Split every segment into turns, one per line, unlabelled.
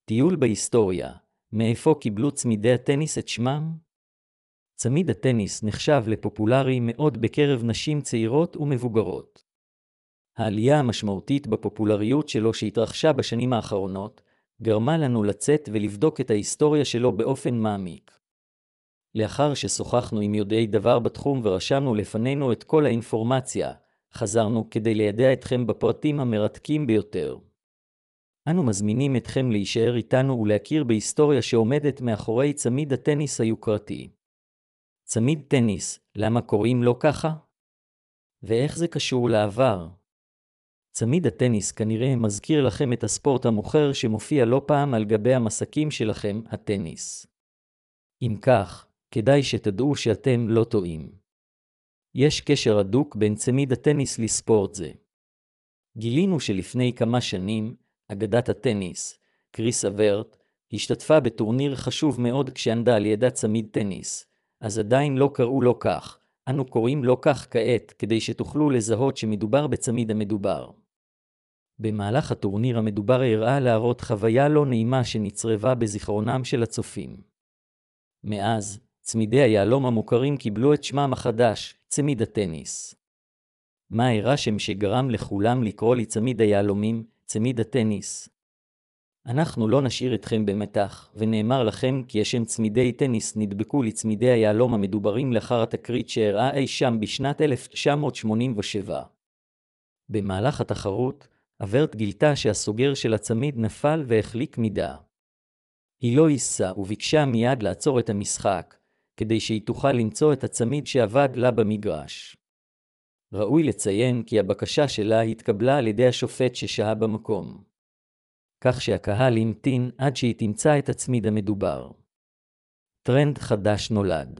טיול בהיסטוריה, מאיפה קיבלו צמידי הטניס את שמם? צמיד הטניס נחשב לפופולרי מאוד בקרב נשים צעירות ומבוגרות. העלייה המשמעותית בפופולריות שלו שהתרחשה בשנים האחרונות, גרמה לנו לצאת ולבדוק את ההיסטוריה שלו באופן מעמיק. לאחר ששוחחנו עם יודעי דבר בתחום ורשמנו לפנינו את כל האינפורמציה, חזרנו כדי לידע אתכם בפרטים המרתקים ביותר. אנו מזמינים אתכם להישאר איתנו ולהכיר בהיסטוריה שעומדת מאחורי צמיד הטניס היוקרתי. צמיד טניס, למה קוראים לו ככה? ואיך זה קשור לעבר? צמיד הטניס כנראה מזכיר לכם את הספורט המוכר שמופיע לא פעם על גבי המסקים שלכם, הטניס. אם כך, כדאי שתדעו שאתם לא טועים. יש קשר הדוק בין צמיד הטניס לספורט זה. גילינו שלפני כמה שנים, אגדת הטניס, קריס אברט, השתתפה בטורניר חשוב מאוד כשענדה על ידה צמיד טניס, אז עדיין לא קראו לו כך, אנו קוראים לו כך כעת כדי שתוכלו לזהות שמדובר בצמיד המדובר. במהלך הטורניר המדובר הראה להראות חוויה לא נעימה שנצרבה בזיכרונם של הצופים. מאז, צמידי היהלום המוכרים קיבלו את שמם החדש, צמיד הטניס. מה הרע שם שגרם לכולם לקרוא לצמיד היהלומים, צמיד הטניס? אנחנו לא נשאיר אתכם במתח, ונאמר לכם כי השם צמידי טניס נדבקו לצמידי היהלום המדוברים לאחר התקרית שהראה אי שם בשנת 1987. במהלך התחרות, אברט גילתה שהסוגר של הצמיד נפל והחליק מידה. היא לא היסה וביקשה מיד לעצור את המשחק, כדי שהיא תוכל למצוא את הצמיד שעבד לה במגרש. ראוי לציין כי הבקשה שלה התקבלה על ידי השופט ששהה במקום. כך שהקהל המתין עד שהיא תמצא את הצמיד המדובר. טרנד חדש נולד.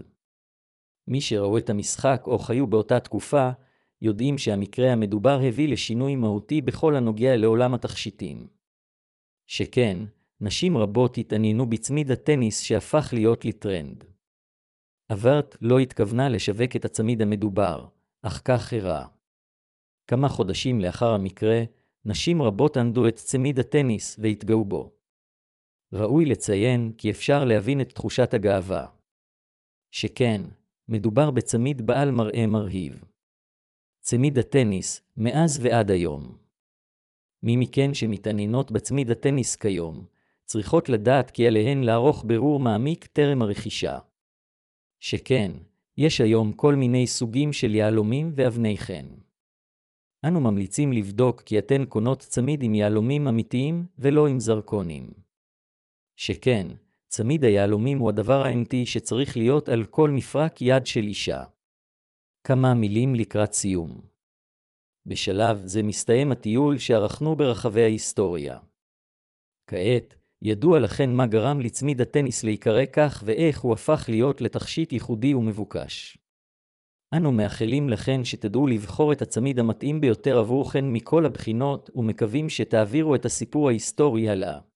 מי שראו את המשחק או חיו באותה תקופה, יודעים שהמקרה המדובר הביא לשינוי מהותי בכל הנוגע לעולם התכשיטים. שכן, נשים רבות התעניינו בצמיד הטניס שהפך להיות לטרנד. אברט לא התכוונה לשווק את הצמיד המדובר, אך כך אירע. כמה חודשים לאחר המקרה, נשים רבות ענדו את צמיד הטניס והתגאו בו. ראוי לציין כי אפשר להבין את תחושת הגאווה. שכן, מדובר בצמיד בעל מראה מרהיב. צמיד הטניס, מאז ועד היום. מי מכן שמתעניינות בצמיד הטניס כיום, צריכות לדעת כי עליהן לערוך בירור מעמיק טרם הרכישה. שכן, יש היום כל מיני סוגים של יהלומים ואבני חן. אנו ממליצים לבדוק כי אתן קונות צמיד עם יהלומים אמיתיים ולא עם זרקונים. שכן, צמיד היהלומים הוא הדבר האמיתי שצריך להיות על כל מפרק יד של אישה. כמה מילים לקראת סיום. בשלב זה מסתיים הטיול שערכנו ברחבי ההיסטוריה. כעת, ידוע לכן מה גרם לצמיד הטניס להיקרא כך ואיך הוא הפך להיות לתכשיט ייחודי ומבוקש. אנו מאחלים לכן שתדעו לבחור את הצמיד המתאים ביותר עבורכן מכל הבחינות ומקווים שתעבירו את הסיפור ההיסטורי הלאה.